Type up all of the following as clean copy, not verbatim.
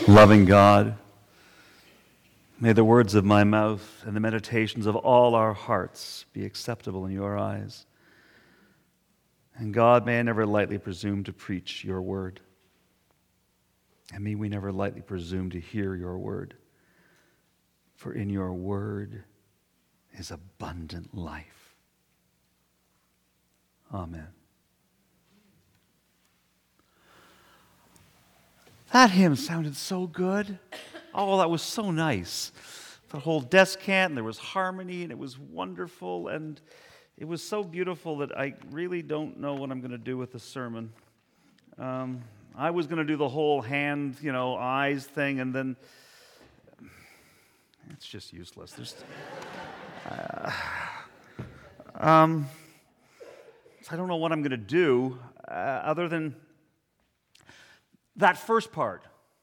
Loving God, may the words of my mouth and the meditations of all our hearts be acceptable in your eyes. And God, may I never lightly presume to preach your word. And may we never lightly presume to hear your word. For in your word is abundant life. Amen. That hymn sounded so good. Oh, that was so nice. The whole descant, and there was harmony, and it was wonderful, and it was so beautiful that I really don't know what I'm going to do with the sermon. I was going to do the whole hand, eyes thing, and then it's just useless. So I don't know what I'm going to do other than that first part.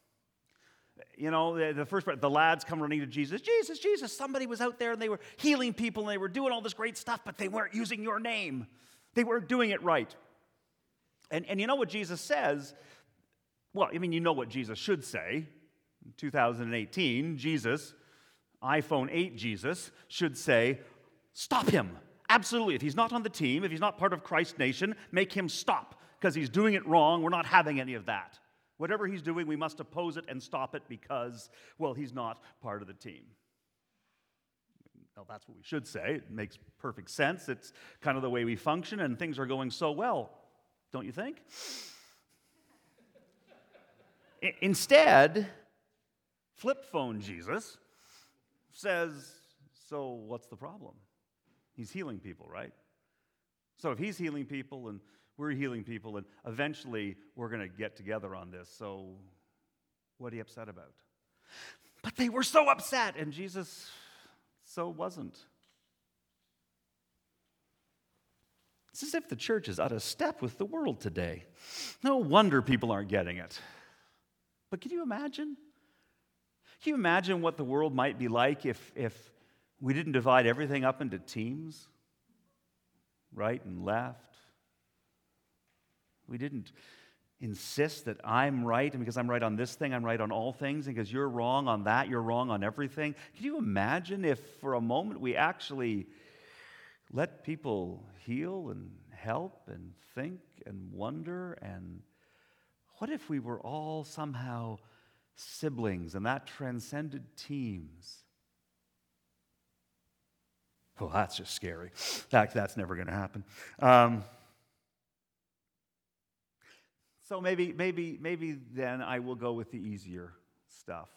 The first part, the lads come running to Jesus. Jesus, Jesus, somebody was out there and they were healing people and they were doing all this great stuff, but they weren't using your name. They weren't doing it right. And you know what Jesus says? Well, you know what Jesus should say. In 2018, Jesus, iPhone 8 Jesus, should say, stop him. Absolutely. If he's not on the team, if he's not part of Christ's nation, make him stop because he's doing it wrong. We're not having any of that. Whatever he's doing, we must oppose it and stop it because, he's not part of the team. Well, that's what we should say. It makes perfect sense. It's kind of the way we function, and things are going so well, don't you think? Instead, flip phone Jesus says, so what's the problem? He's healing people, right? So if he's healing people and we're healing people, and eventually we're going to get together on this. So what are you upset about? But they were so upset, and Jesus so wasn't. It's as if the church is out of step with the world today. No wonder people aren't getting it. But can you imagine? Can you imagine what the world might be like if we didn't divide everything up into teams? Right and left. We didn't insist that I'm right, and because I'm right on this thing, I'm right on all things, and because you're wrong on that, you're wrong on everything. Can you imagine if for a moment we actually let people heal and help and think and wonder? And what if we were all somehow siblings and that transcended teams? Well, that's just scary. That's never going to happen. So maybe then I will go with the easier stuff.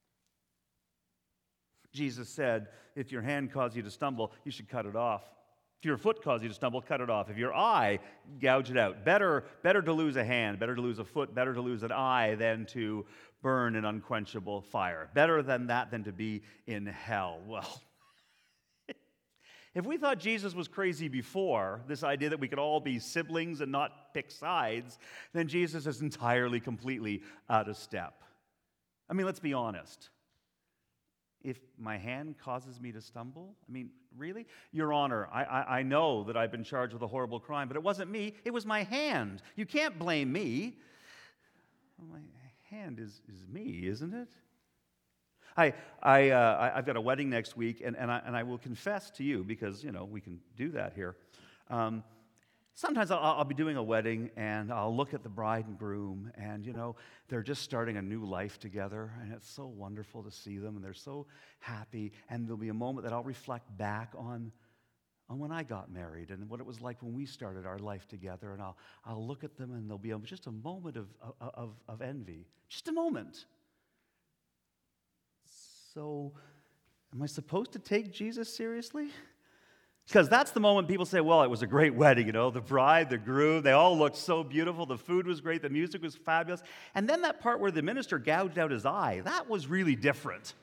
Jesus said, if your hand causes you to stumble, you should cut it off. If your foot causes you to stumble, cut it off. If your eye, gouge it out. Better to lose a hand, better to lose a foot, better to lose an eye than to burn in unquenchable fire. Better than that than to be in hell. Well, if we thought Jesus was crazy before, this idea that we could all be siblings and not pick sides, then Jesus is entirely, completely out of step. Let's be honest. If my hand causes me to stumble, really? Your Honor, I know that I've been charged with a horrible crime, but it wasn't me, it was my hand. You can't blame me. My hand is me, isn't it? I've got a wedding next week, and I will confess to you, because, we can do that here. Sometimes I'll be doing a wedding, and I'll look at the bride and groom, and, they're just starting a new life together, and it's so wonderful to see them, and they're so happy, and there'll be a moment that I'll reflect back on when I got married and what it was like when we started our life together, and I'll look at them, and there'll be just a moment of envy, just a moment. So, am I supposed to take Jesus seriously? Because that's the moment people say, well, it was a great wedding, the bride, the groom, they all looked so beautiful, the food was great, the music was fabulous. And then that part where the minister gouged out his eye, that was really different.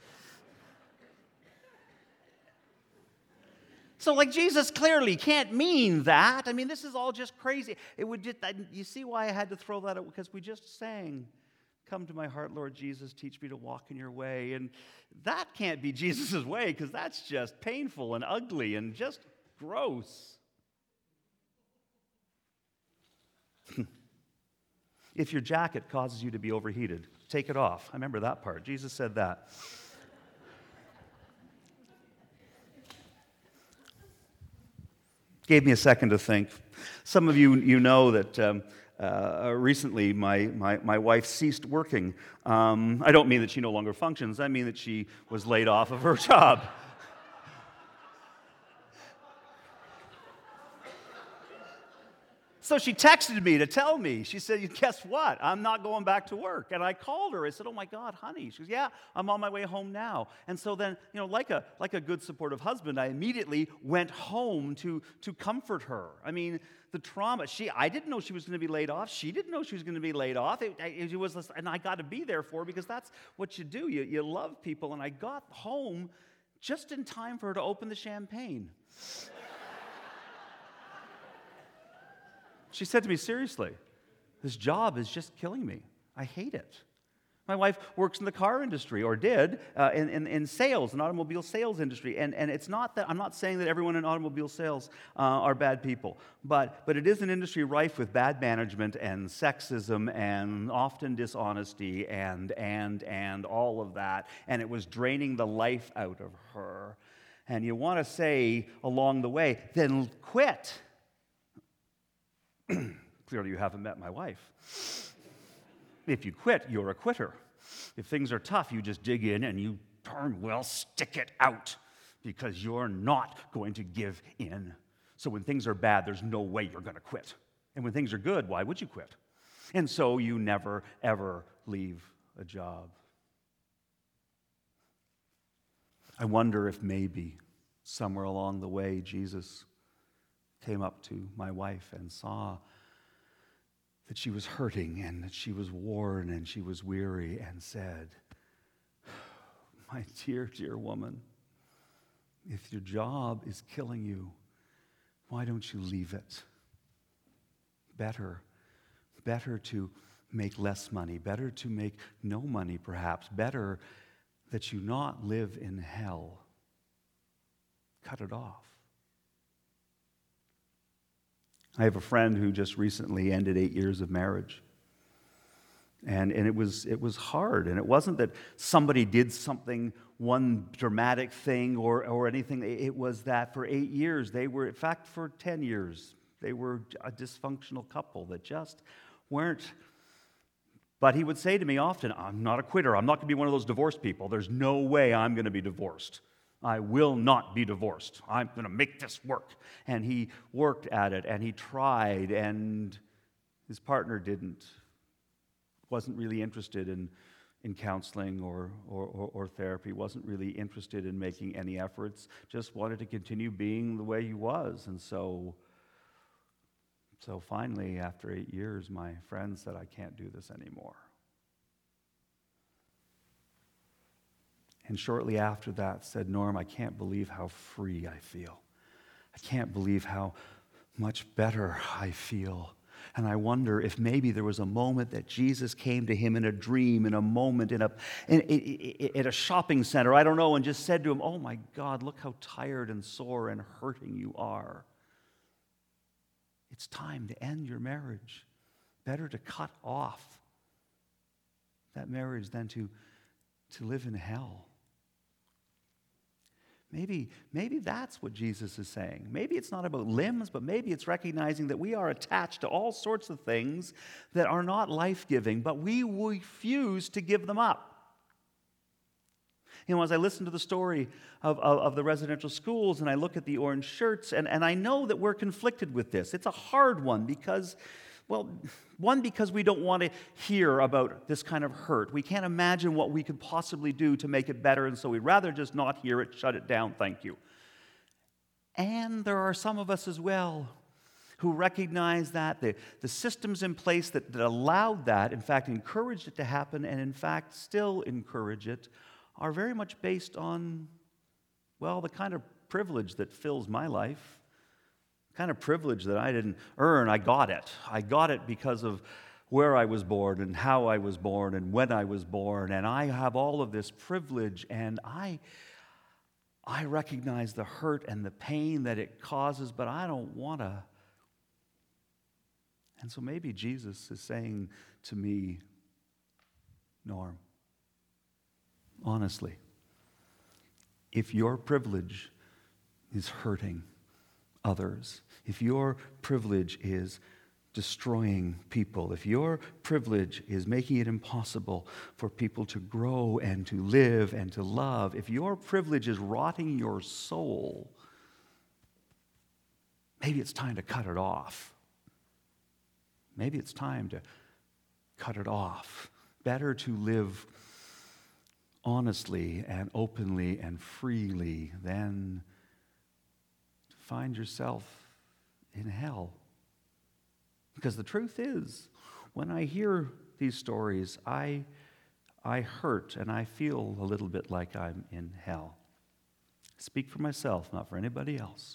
So, Jesus clearly can't mean that. This is all just crazy. You see why I had to throw that out? Because we just sang, come to my heart, Lord Jesus, teach me to walk in your way. And that can't be Jesus' way, because that's just painful and ugly and just gross. If your jacket causes you to be overheated, take it off. I remember that part. Jesus said that. Gave me a second to think. Some of you know that recently my wife ceased working. I don't mean that she no longer functions. I mean that she was laid off of her job. So she texted me to tell me. She said, guess what? I'm not going back to work. And I called her. I said, oh, my God, honey. She goes, yeah, I'm on my way home now. And so then, like a good supportive husband, I immediately went home to comfort her. I mean, the trauma. I didn't know she was going to be laid off. She didn't know she was going to be laid off. It was, and I got to be there for her because that's what you do. You love people. And I got home just in time for her to open the champagne. She said to me, seriously, this job is just killing me. I hate it. My wife works in the car industry, or did, in sales, in automobile sales industry. And it's not that, I'm not saying that everyone in automobile sales are bad people, but it is an industry rife with bad management and sexism and often dishonesty and all of that. And it was draining the life out of her. And you want to say along the way, then quit. Clearly you haven't met my wife. If you quit, you're a quitter. If things are tough, you just dig in and you stick it out because you're not going to give in. So when things are bad, there's no way you're going to quit. And when things are good, why would you quit? And so you never, ever leave a job. I wonder if maybe somewhere along the way, Jesus came up to my wife and saw that she was hurting and that she was worn and she was weary and said, my dear, dear woman, if your job is killing you, why don't you leave it? Better to make less money, better to make no money perhaps, better that you not live in hell. Cut it off. I have a friend who just recently ended 8 years of marriage. And it was hard. And it wasn't that somebody did something, one dramatic thing or anything. It was that for 8 years, they were, in fact, for 10 years, they were a dysfunctional couple that just weren't. But he would say to me often, I'm not a quitter. I'm not going to be one of those divorced people. There's no way I'm going to be divorced. I will not be divorced. I'm going to make this work. And he worked at it, and he tried, and his partner wasn't really interested in counseling or therapy, wasn't really interested in making any efforts, just wanted to continue being the way he was. And so finally, after 8 years, my friend said, I can't do this anymore. And shortly after that said, Norm, I can't believe how free I feel. I can't believe how much better I feel. And I wonder if maybe there was a moment that Jesus came to him in a dream, in a moment, at a shopping center, I don't know, and just said to him, oh my God, look how tired and sore and hurting you are. It's time to end your marriage. Better to cut off that marriage than to live in hell. Maybe that's what Jesus is saying. Maybe it's not about limbs, but maybe it's recognizing that we are attached to all sorts of things that are not life-giving, but we refuse to give them up. As I listen to the story of the residential schools and I look at the orange shirts, and I know that we're conflicted with this. It's a hard one because we don't want to hear about this kind of hurt. We can't imagine what we could possibly do to make it better, and so we'd rather just not hear it, shut it down, thank you. And there are some of us as well who recognize that the systems in place that allowed that, in fact, encouraged it to happen, and in fact still encourage it, are very much based on, the kind of privilege that fills my life. Kind of privilege that I didn't earn. I got it. I got it because of where I was born and how I was born and when I was born. And I have all of this privilege, and I recognize the hurt and the pain that it causes, but I don't want to And so maybe Jesus is saying to me, Norm, honestly, if your privilege is hurting others, if your privilege is destroying people, if your privilege is making it impossible for people to grow and to live and to love, if your privilege is rotting your soul, maybe it's time to cut it off. Maybe it's time to cut it off. Better to live honestly and openly and freely than to find yourself in hell. Because the truth is, when I hear these stories, I hurt and I feel a little bit like I'm in hell. I speak for myself, not for anybody else.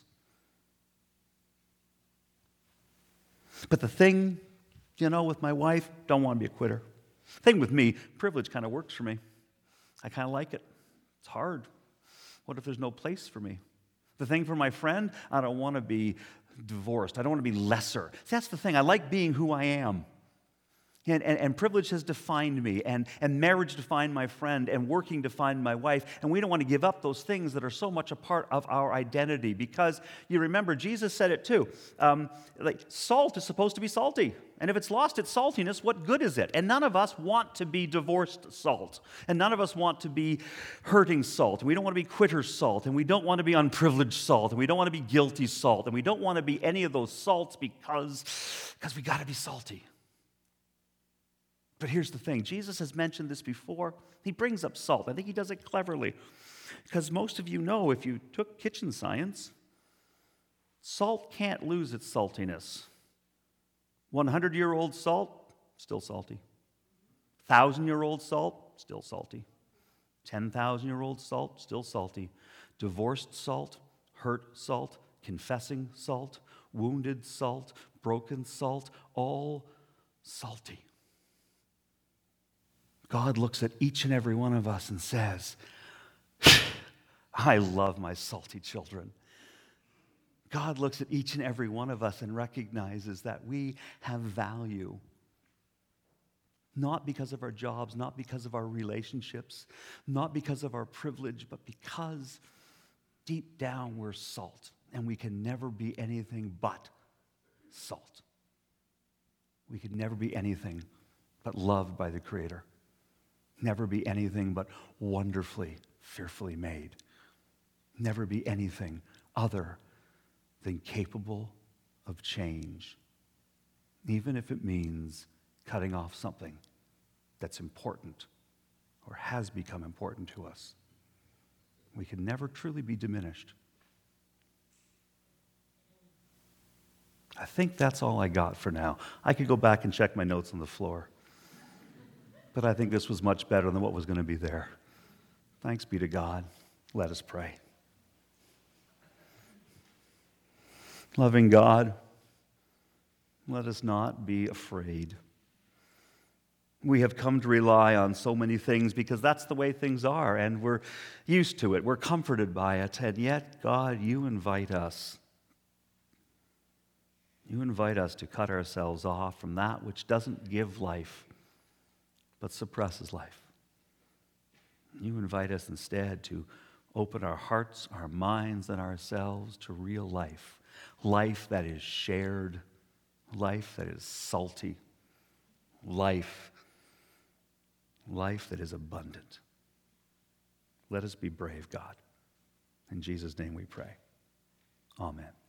But the thing, with my wife, don't want to be a quitter. The thing with me, privilege kind of works for me. I kind of like it. It's hard. What if there's no place for me? The thing for my friend, I don't want to be divorced. I don't want to be lesser. See, that's the thing. I like being who I am. And privilege has defined me, and marriage defined my friend, and working defined my wife. And we don't want to give up those things that are so much a part of our identity, because you remember, Jesus said it too. Salt is supposed to be salty. And if it's lost its saltiness, what good is it? And none of us want to be divorced salt. And none of us want to be hurting salt. And we don't want to be quitter salt. And we don't want to be unprivileged salt. And we don't want to be guilty salt. And we don't want to be any of those salts because we got to be salty. But here's the thing. Jesus has mentioned this before. He brings up salt. I think he does it cleverly. Because most of you know, if you took kitchen science, salt can't lose its saltiness. 100-year-old salt, still salty. 1,000-year-old salt, still salty. 10,000-year-old salt, still salty. Divorced salt, hurt salt, confessing salt, wounded salt, broken salt, all salty. God looks at each and every one of us and says, I love my salty children. God looks at each and every one of us and recognizes that we have value. Not because of our jobs, not because of our relationships, not because of our privilege, but because deep down we're salt, and we can never be anything but salt. We could never be anything but loved by the Creator. Never be anything but wonderfully, fearfully made. Never be anything other than capable of change, even if it means cutting off something that's important or has become important to us. We can never truly be diminished. I think that's all I got for now. I could go back and check my notes on the floor, but I think this was much better than what was going to be there. Thanks be to God. Let us pray. Loving God, let us not be afraid. We have come to rely on so many things because that's the way things are, and we're used to it. We're comforted by it, and yet, God, you invite us. You invite us to cut ourselves off from that which doesn't give life, but suppresses life. You invite us instead to open our hearts, our minds, and ourselves to real life. Life that is shared, life that is salty, life that is abundant. Let us be brave, God. In Jesus' name we pray. Amen.